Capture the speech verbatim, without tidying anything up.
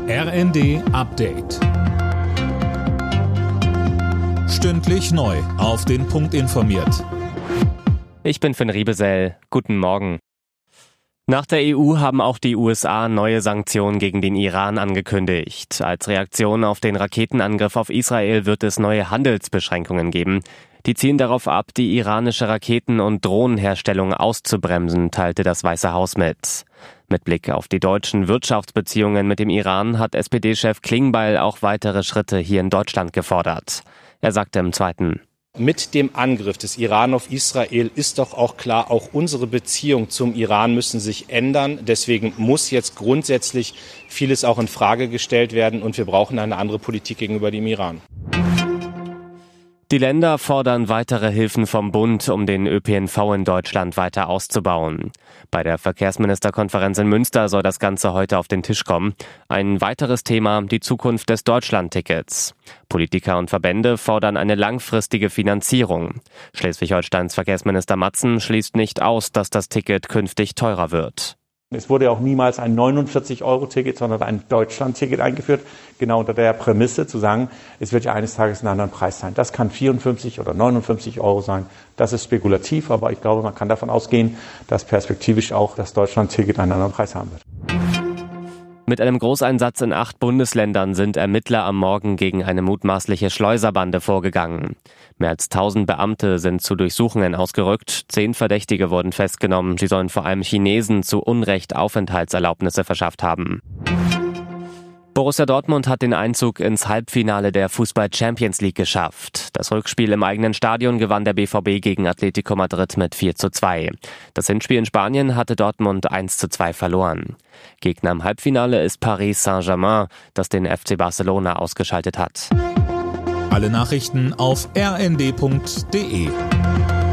R N D Update. Stündlich neu auf den Punkt informiert. Ich bin Finn Riebesell. Guten Morgen. Nach der E U haben auch die U S A neue Sanktionen gegen den Iran angekündigt. Als Reaktion auf den Raketenangriff auf Israel wird es neue Handelsbeschränkungen geben. Die zielen darauf ab, die iranische Raketen- und Drohnenherstellung auszubremsen, teilte das Weiße Haus mit. Mit Blick auf die deutschen Wirtschaftsbeziehungen mit dem Iran hat S P D-Chef Klingbeil auch weitere Schritte hier in Deutschland gefordert. Er sagte im Zweiten: Mit dem Angriff des Iran auf Israel ist doch auch klar, auch unsere Beziehungen zum Iran müssen sich ändern. Deswegen muss jetzt grundsätzlich vieles auch in Frage gestellt werden und wir brauchen eine andere Politik gegenüber dem Iran. Die Länder fordern weitere Hilfen vom Bund, um den Ö P N V in Deutschland weiter auszubauen. Bei der Verkehrsministerkonferenz in Münster soll das Ganze heute auf den Tisch kommen. Ein weiteres Thema, die Zukunft des Deutschlandtickets. Politiker und Verbände fordern eine langfristige Finanzierung. Schleswig-Holsteins Verkehrsminister Matzen schließt nicht aus, dass das Ticket künftig teurer wird. Es wurde auch niemals ein neunundvierzig-Euro-Ticket, sondern ein Deutschland-Ticket eingeführt, genau unter der Prämisse zu sagen, es wird ja eines Tages einen anderen Preis sein. Das kann vierundfünfzig oder neunundfünfzig Euro sein. Das ist spekulativ, aber ich glaube, man kann davon ausgehen, dass perspektivisch auch das Deutschland-Ticket einen anderen Preis haben wird. Mit einem Großeinsatz in acht Bundesländern sind Ermittler am Morgen gegen eine mutmaßliche Schleuserbande vorgegangen. Mehr als tausend Beamte sind zu Durchsuchungen ausgerückt. Zehn Verdächtige wurden festgenommen. Sie sollen vor allem Chinesen zu Unrecht Aufenthaltserlaubnisse verschafft haben. Borussia Dortmund hat den Einzug ins Halbfinale der Fußball-Champions League geschafft. Das Rückspiel im eigenen Stadion gewann der B V B gegen Atletico Madrid mit vier zu zwei. Das Hinspiel in Spanien hatte Dortmund eins zu zwei verloren. Gegner im Halbfinale ist Paris Saint-Germain, das den F C Barcelona ausgeschaltet hat. Alle Nachrichten auf r n d punkt d e.